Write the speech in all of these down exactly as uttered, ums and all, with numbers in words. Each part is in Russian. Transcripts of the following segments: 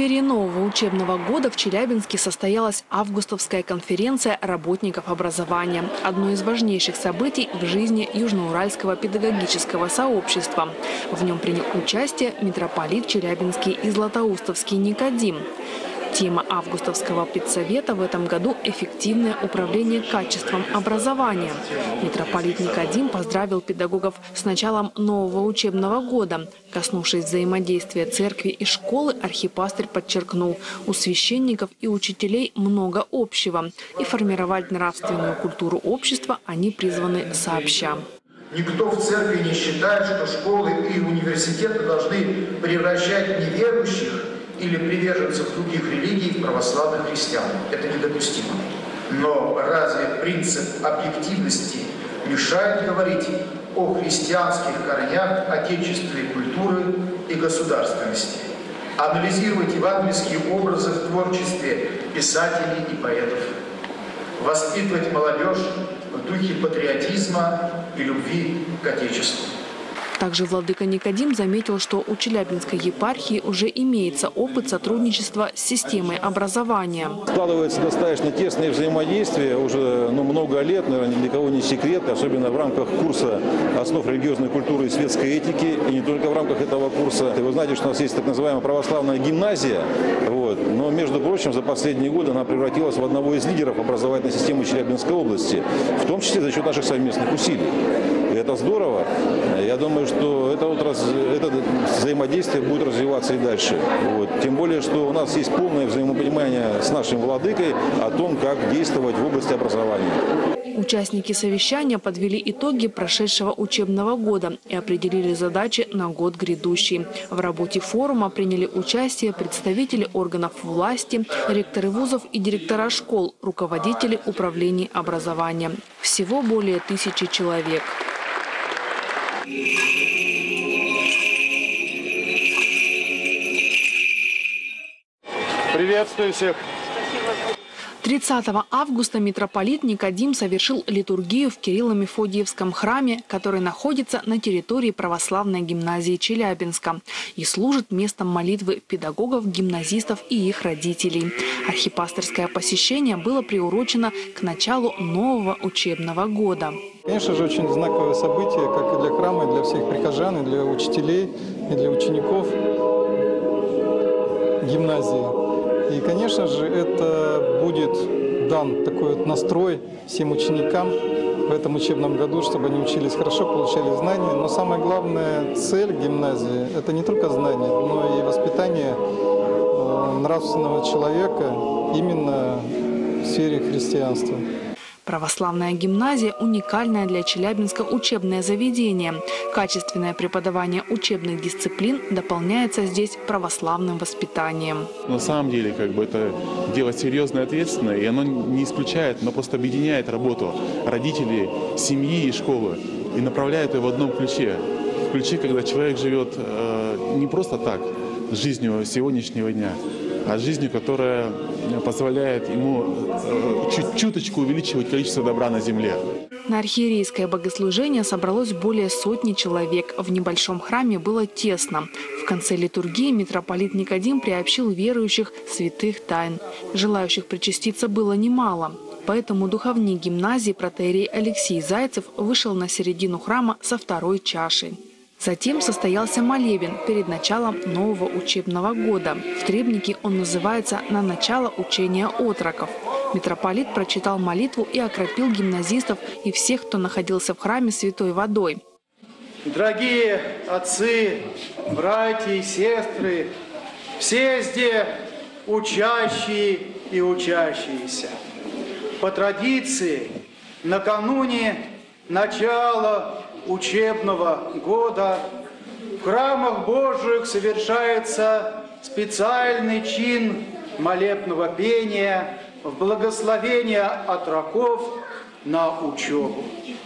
преддверии нового учебного года в Челябинске состоялась августовская конференция работников образования. Одно из важнейших событий в жизни Южноуральского педагогического сообщества. В нем принял участие митрополит Челябинский и Златоустовский Никодим. Тема августовского педсовета в этом году – эффективное управление качеством образования. Митрополит Никодим поздравил педагогов с началом нового учебного года. Коснувшись взаимодействия церкви и школы, архипастырь подчеркнул, у священников и учителей много общего. И формировать нравственную культуру общества они призваны сообща. Никто в церкви не считает, что школы и университеты должны превращать неверующих или приверженцев других религий в православных христиан. Это недопустимо. Но разве принцип объективности мешает говорить о христианских корнях отечественной культуры и государственности? Анализировать евангельские образы в творчестве писателей и поэтов? Воспитывать молодежь в духе патриотизма и любви к Отечеству? Также владыка Никодим заметил, что у Челябинской епархии уже имеется опыт сотрудничества с системой образования. Складывается достаточно тесное взаимодействие уже ну, много лет, наверное, ни для кого не секрет, особенно в рамках курса «Основ религиозной культуры и светской этики», и не только в рамках этого курса. Вы знаете, что у нас есть так называемая православная гимназия, вот, но, между прочим, за последние годы она превратилась в одного из лидеров образовательной системы Челябинской области, в том числе за счет наших совместных усилий. И это здорово. Я думаю, что это, вот раз, это взаимодействие будет развиваться и дальше. Вот. Тем более, что у нас есть полное взаимопонимание с нашим владыкой о том, как действовать в области образования. Участники совещания подвели итоги прошедшего учебного года и определили задачи на год грядущий. В работе форума приняли участие представители органов власти, ректоры вузов и директора школ, руководители управлений образования. Всего более тысячи человек. Приветствую всех! тридцатого августа митрополит Никодим совершил литургию в Кирилло-Мефодиевском храме, который находится на территории православной гимназии Челябинска и служит местом молитвы педагогов, гимназистов и их родителей. Архипастырское посещение было приурочено к началу нового учебного года. Конечно же, очень знаковое событие, как и для храма, и для всех прихожан, и для учителей, и для учеников гимназии. И, конечно же, это будет дан такой вот настрой всем ученикам в этом учебном году, чтобы они учились хорошо, получали знания. Но самая главная цель гимназии – это не только знания, но и воспитание нравственного человека именно в сфере христианства. Православная гимназия – уникальное для Челябинска учебное заведение. Качественное преподавание учебных дисциплин дополняется здесь православным воспитанием. На самом деле, как бы это дело серьезное и ответственное, и оно не исключает, но просто объединяет работу родителей, семьи и школы и направляет ее в одном ключе. В ключе, когда человек живет э, не просто так, с жизнью сегодняшнего дня, а жизнью, которая позволяет ему чуть чуточку увеличивать количество добра на земле. На архиерейское богослужение собралось более сотни человек. В небольшом храме было тесно. В конце литургии митрополит Никодим приобщил верующих святых тайн. Желающих причаститься было немало. Поэтому духовник гимназии протоиерей Алексей Зайцев вышел на середину храма со второй чашей. Затем состоялся молебен перед началом нового учебного года. В требнике он называется «На начало учения отроков». Митрополит прочитал молитву и окропил гимназистов и всех, кто находился в храме, святой водой. Дорогие отцы, братья и сестры, все здесь учащие и учащиеся. По традиции, накануне начала учебного года в храмах Божьих совершается специальный чин молебного пения в благословение отроков на учебу.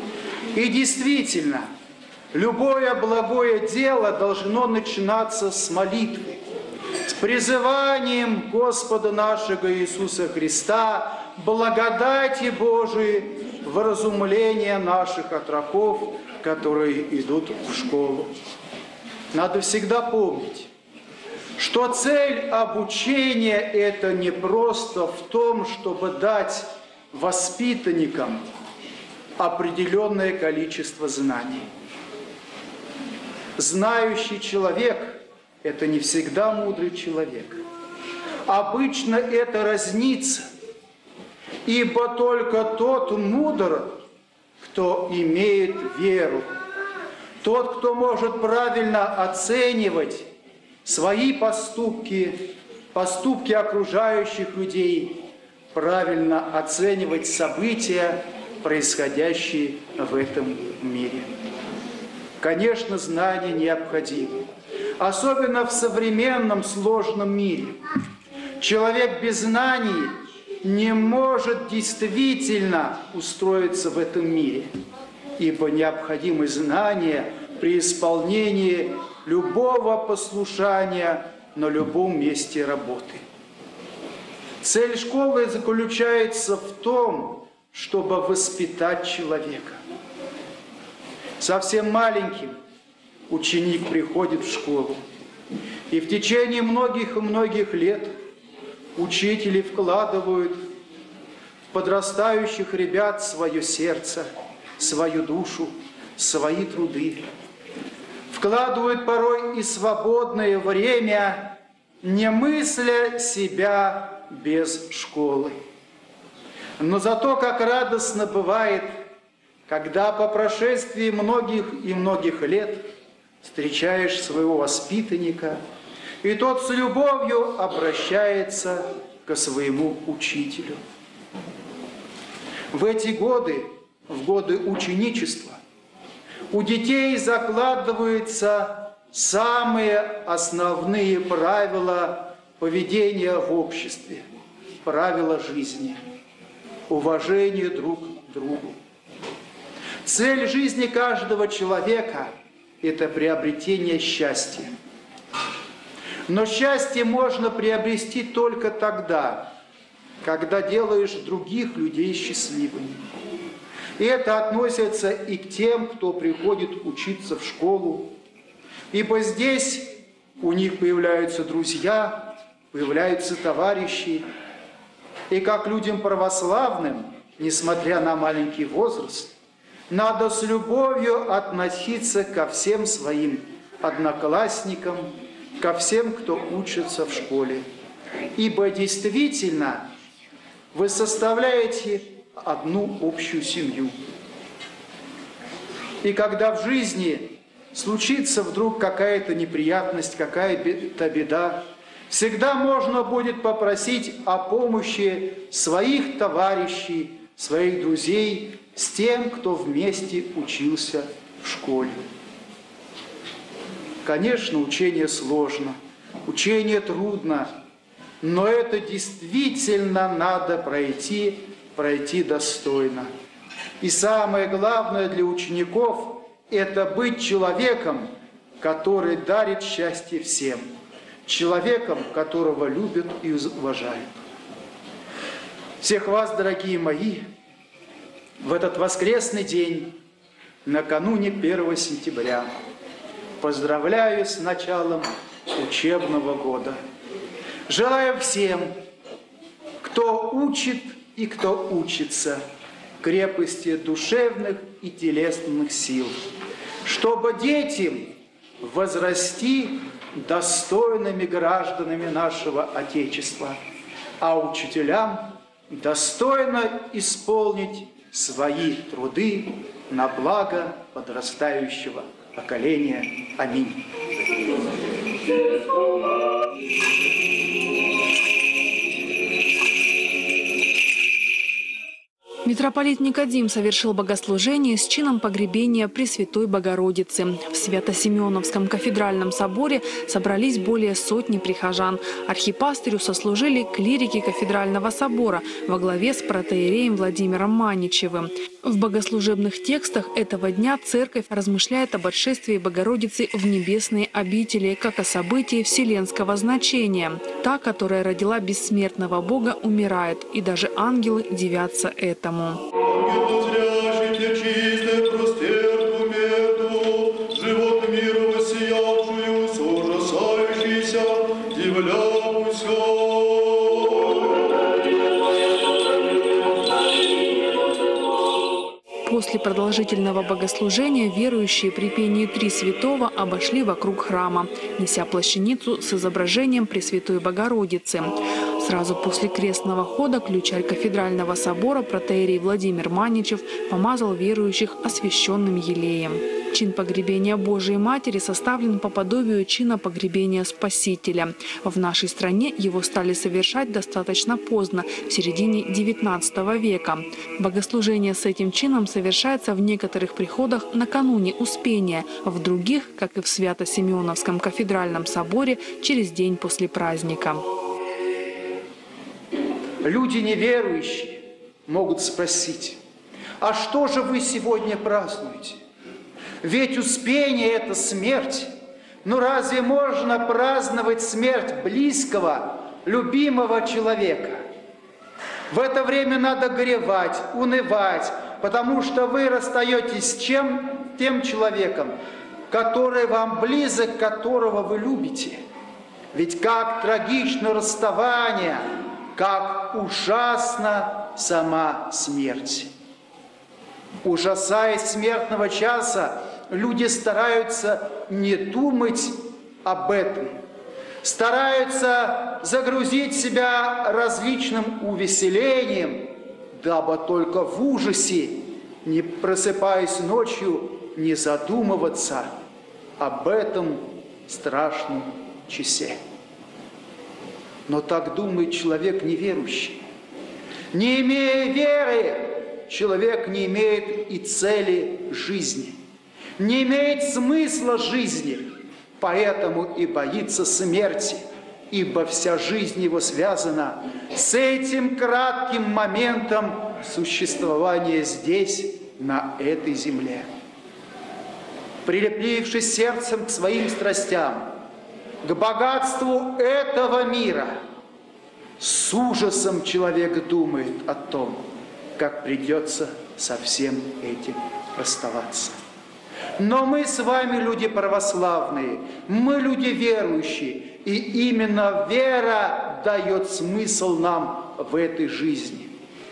И действительно, любое благое дело должно начинаться с молитвы, с призыванием Господа нашего Иисуса Христа, благодати Божией, вразумление наших отроков, которые идут в школу. Надо всегда помнить, что цель обучения – это не просто в том, чтобы дать воспитанникам определенное количество знаний. Знающий человек – это не всегда мудрый человек. Обычно это разница, ибо только тот мудр, кто имеет веру, тот, кто может правильно оценивать свои поступки, поступки окружающих людей, правильно оценивать события, происходящие в этом мире. Конечно, знания необходимы, особенно в современном сложном мире. Человек без знаний не может действительно устроиться в этом мире, ибо необходимы знания при исполнении любого послушания на любом месте работы. Цель школы заключается в том, чтобы воспитать человека. Совсем маленьким ученик приходит в школу, и в течение многих и многих лет учители вкладывают в подрастающих ребят свое сердце, свою душу, свои труды. Вкладывают порой и свободное время, не мысля себя без школы. Но зато как радостно бывает, когда по прошествии многих и многих лет встречаешь своего воспитанника, и тот с любовью обращается к своему учителю. В эти годы, в годы ученичества, у детей закладываются самые основные правила поведения в обществе, правила жизни, уважение друг к другу. Цель жизни каждого человека – это приобретение счастья. Но счастье можно приобрести только тогда, когда делаешь других людей счастливыми. И это относится и к тем, кто приходит учиться в школу, ибо здесь у них появляются друзья, появляются товарищи. И как людям православным, несмотря на маленький возраст, надо с любовью относиться ко всем своим одноклассникам, ко всем, кто учится в школе. Ибо действительно вы составляете одну общую семью. И когда в жизни случится вдруг какая-то неприятность, какая-то беда, всегда можно будет попросить о помощи своих товарищей, своих друзей, с тем, кто вместе учился в школе. Конечно, учение сложно, учение трудно, но это действительно надо пройти, пройти достойно. И самое главное для учеников – это быть человеком, который дарит счастье всем, человеком, которого любят и уважают. Всех вас, дорогие мои, в этот воскресный день, накануне первого сентября, поздравляю с началом учебного года. Желаю всем, кто учит и кто учится, крепости душевных и телесных сил, чтобы детям возрасти достойными гражданами нашего Отечества, а учителям достойно исполнить свои труды на благо подрастающего поколения. Аминь. Митрополит Никодим совершил богослужение с чином погребения Пресвятой Богородицы. В Свято-Симеоновском кафедральном соборе собрались более сотни прихожан. Архипастырю сослужили клирики кафедрального собора во главе с протоиереем Владимиром Маничевым. В богослужебных текстах этого дня церковь размышляет об отшествии Богородицы в небесные обители, как о событии вселенского значения. Та, которая родила бессмертного Бога, умирает, и даже ангелы дивятся этому. После продолжительного богослужения верующие при пении «Три святого» обошли вокруг храма, неся плащаницу с изображением Пресвятой Богородицы. Сразу после крестного хода ключарь кафедрального собора протоиерей Владимир Маничев помазал верующих освященным елеем. Чин погребения Божией Матери составлен по подобию чина погребения Спасителя. В нашей стране его стали совершать достаточно поздно, в середине девятнадцатого века. Богослужение с этим чином совершается в некоторых приходах накануне Успения, в других, как и в Свято-Симеоновском кафедральном соборе, через день после праздника. Люди неверующие могут спросить: а что же вы сегодня празднуете? Ведь Успение – это смерть. Ну разве можно праздновать смерть близкого, любимого человека? В это время надо горевать, унывать, потому что вы расстаетесь с чем? Тем человеком, который вам близок, которого вы любите. Ведь как трагично расставание, как ужасна сама смерть. Ужасаясь смертного часа, люди стараются не думать об этом, стараются загрузить себя различным увеселением, дабы только в ужасе, не просыпаясь ночью, не задумываться об этом страшном часе. Но так думает человек неверующий. Не имея веры, человек не имеет и цели жизни, не имеет смысла жизни, поэтому и боится смерти, ибо вся жизнь его связана с этим кратким моментом существования здесь, на этой земле. Прилеплившись сердцем к своим страстям, к богатству этого мира, с ужасом человек думает о том, как придется со всем этим расставаться. Но мы с вами люди православные, мы люди верующие, и именно вера дает смысл нам в этой жизни.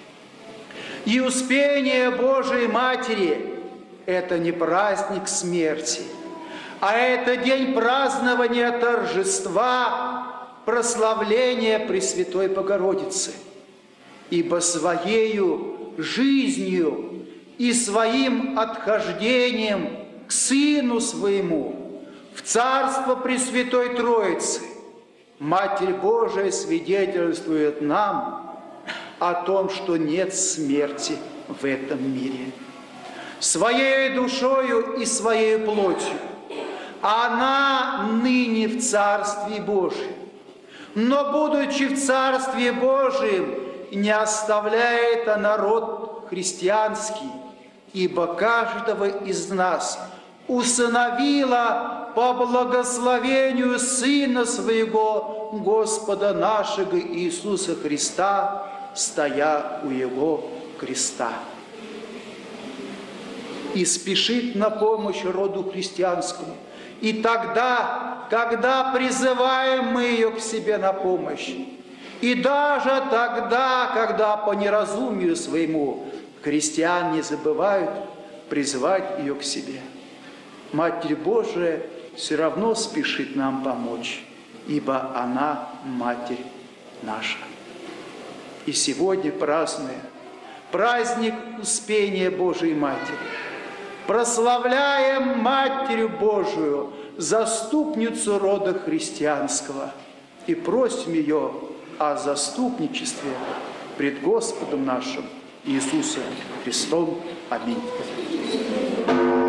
И Успение Божией Матери – это не праздник смерти, а это день празднования торжества, прославления Пресвятой Богородицы. Ибо своею жизнью и своим отхождением к Сыну Своему в Царство Пресвятой Троицы Матерь Божия свидетельствует нам о том, что нет смерти в этом мире. Своей душою и своей плотью она ныне в Царстве Божьем, но, будучи в Царстве Божьем, не оставляет она род христианский, ибо каждого из нас усыновила по благословению Сына Своего, Господа нашего Иисуса Христа, стоя у Его креста. И спешит на помощь роду христианскому. И тогда, когда призываем мы ее к себе на помощь, и даже тогда, когда по неразумию своему христиан не забывают призывать ее к себе, Матерь Божия все равно спешит нам помочь, ибо она Матерь наша. И сегодня, празднуя праздник Успения Божией Матери, прославляем Матерь Божию, заступницу рода христианского, и просим ее о заступничестве пред Господом нашим Иисусом Христом. Аминь.